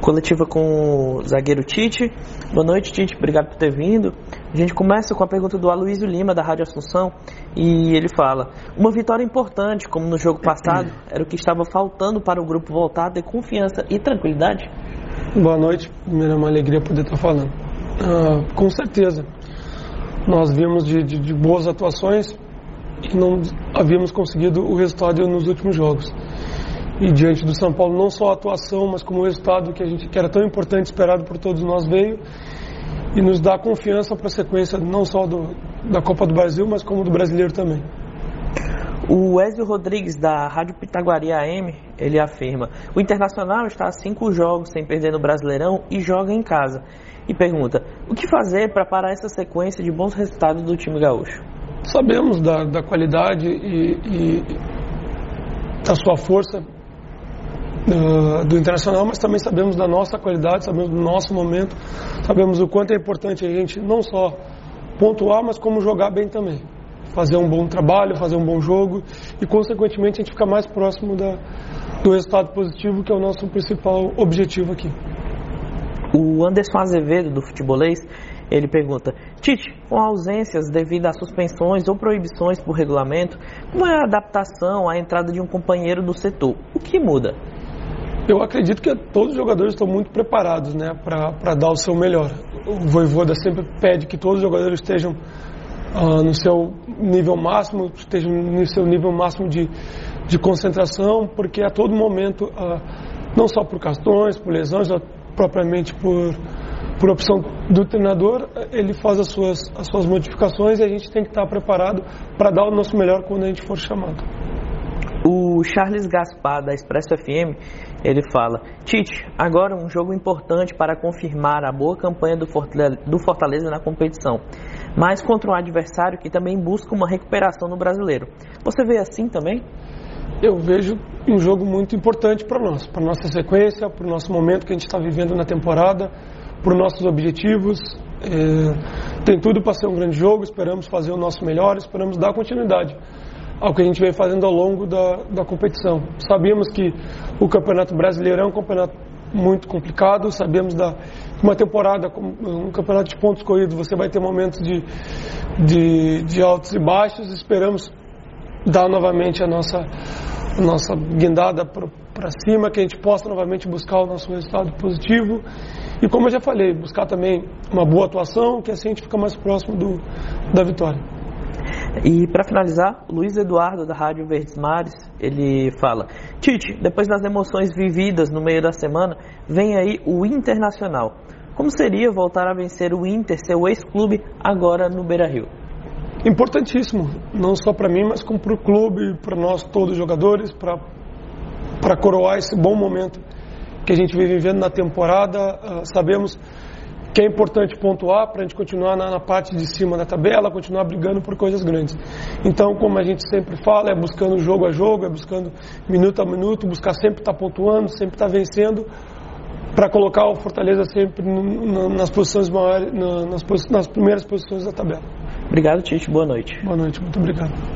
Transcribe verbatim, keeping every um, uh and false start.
Coletiva com o zagueiro Tite. Boa noite, Tite, obrigado por ter vindo. A gente começa com a pergunta do Aloysio Lima, da Rádio Assunção, e ele fala: uma vitória importante, como no jogo passado, era o que estava faltando para o grupo voltar a ter confiança e tranquilidade? Boa noite, primeiro é uma alegria poder estar falando. Ah, com certeza, nós vimos de, de, de boas atuações e não havíamos conseguido o resultado nos últimos jogos. E diante do São Paulo, não só a atuação, mas como o resultado que, a gente, que era tão importante, esperado por todos nós, veio e nos dá confiança para a sequência não só do, da Copa do Brasil, mas como do Brasileiro também. O Ezio Rodrigues, da Rádio Pitaguari A M, ele afirma: o Internacional está a cinco jogos sem perder no Brasileirão e joga em casa. E pergunta: o que fazer para parar essa sequência de bons resultados do time gaúcho? Sabemos da, da qualidade e, e da sua força do, do Internacional, mas também sabemos da nossa qualidade, sabemos do nosso momento, sabemos o quanto é importante a gente não só pontuar, mas como jogar bem também. Fazer um bom trabalho, fazer um bom jogo e, consequentemente, a gente ficar mais próximo da, do resultado positivo, que é o nosso principal objetivo aqui. O Anderson Azevedo, do Futebolês, ele pergunta: Tite, com ausências devido a suspensões ou proibições por regulamento, como é a adaptação à entrada de um companheiro do setor? O que muda? Eu acredito que todos os jogadores estão muito preparados, né, para dar o seu melhor. O Vojvoda sempre pede que todos os jogadores estejam uh, no seu nível máximo, estejam no seu nível máximo de, de concentração, porque a todo momento, uh, não só por cartões, por lesões, ou propriamente por, por opção do treinador, ele faz as suas, as suas modificações e a gente tem que estar preparado para dar o nosso melhor quando a gente for chamado. O Charles Gaspar, da Expresso F M, ele fala: Tite, agora um jogo importante para confirmar a boa campanha do Fortaleza na competição, mas contra um adversário que também busca uma recuperação no Brasileiro. Você vê assim também? Eu vejo um jogo muito importante para nós, para a nossa sequência, para o nosso momento que a gente está vivendo na temporada, para os nossos objetivos. É, tem tudo para ser um grande jogo, esperamos fazer o nosso melhor, esperamos dar continuidade ao que a gente vem fazendo ao longo da, da competição. Sabíamos que o Campeonato Brasileiro é um campeonato muito complicado, sabemos da uma temporada, um campeonato de pontos corridos, você vai ter momentos de, de, de altos e baixos. Esperamos dar novamente a nossa, a nossa guindada para cima, que a gente possa novamente buscar o nosso resultado positivo e, como eu já falei, buscar também uma boa atuação, que assim a gente fica mais próximo do, da vitória. E para finalizar, o Luiz Eduardo, da Rádio Verdes Mares, ele fala: Tite, depois das emoções vividas no meio da semana, vem aí o Internacional. Como seria voltar a vencer o Inter, seu ex-clube, agora no Beira-Rio? Importantíssimo, não só para mim, mas como para o clube, para nós todos os jogadores, para para coroar esse bom momento que a gente vem vivendo na temporada. Uh, sabemos que é importante pontuar para a gente continuar na, na parte de cima da tabela, continuar brigando por coisas grandes. Então, como a gente sempre fala, é buscando jogo a jogo, é buscando minuto a minuto, buscar sempre estar pontuando, sempre estar vencendo, para colocar o Fortaleza sempre no, no, nas posições maiores, no, nas, nas primeiras posições da tabela. Obrigado, Tite. Boa noite. Boa noite, muito obrigado.